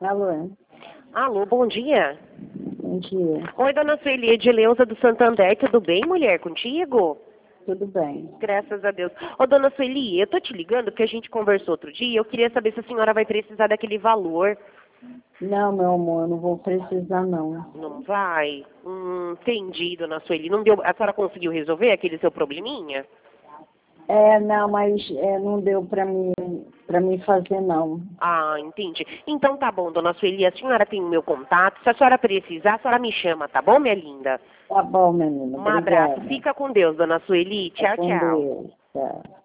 Alô, Alô, bom dia. bom dia. Oi, dona Sueli, Edileuza do Santander, tudo bem, mulher, contigo? Tudo bem? Graças a Deus. Ô, dona Sueli, eu tô te ligando porque a gente conversou outro dia e eu queria saber se a senhora vai precisar daquele valor. Não, meu amor, não vou precisar, não. Não vai? Entendi, dona Sueli. Não deu, a senhora conseguiu resolver aquele seu probleminha? Não, mas não deu para mim fazer, não. Ah, entendi. Então tá bom, dona Sueli, a senhora tem o meu contato. Se a senhora precisar, a senhora me chama, tá bom, minha linda? Tá bom, menina, Um abraço. obrigada. Fica com Deus, dona Sueli. Tá Tchau, com tchau. Deus, tchau.